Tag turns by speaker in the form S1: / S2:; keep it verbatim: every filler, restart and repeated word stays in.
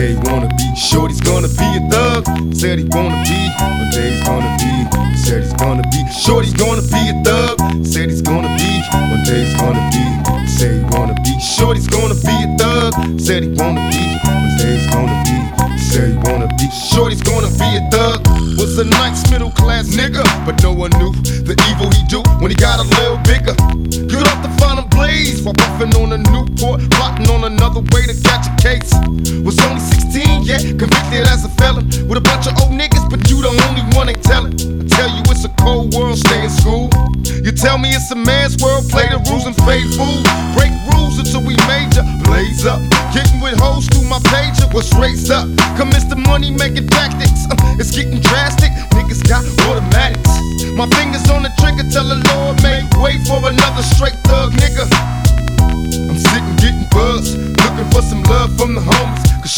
S1: said he wanna be. Shorty's gonna be a thug. Said he wanna be. One day he's gonna be. He said he's gonna be. Shorty's gonna be a thug. Said he's gonna be. One day he's gonna be. He said he wanna be. Shorty's gonna be a thug. Said he wanna be. One day he's gonna be. He said he wanna be. Shorty's gonna be a thug. Was a nice middle class nigga, but no one knew the evil he do when he got a little bigger. Good off the final blaze while puffing on a Newport, plotting on another way to catch a case. Was only sixteen, yeah, convicted as a felon with a bunch of old niggas, but you the only one ain't telling. I tell you it's a cold world, stay in school. You tell me it's a man's world, play the rules and fade fool. Break rules until we major, blaze up. Getting with hoes through my pager, what's raised up? Commence the money making tactics, uh, it's getting drastic. Niggas got automatics. My fingers on the trigger, tell the Lord make way for another straight thug nigga. I'm sitting getting buzzed, looking for some love from the homies, cause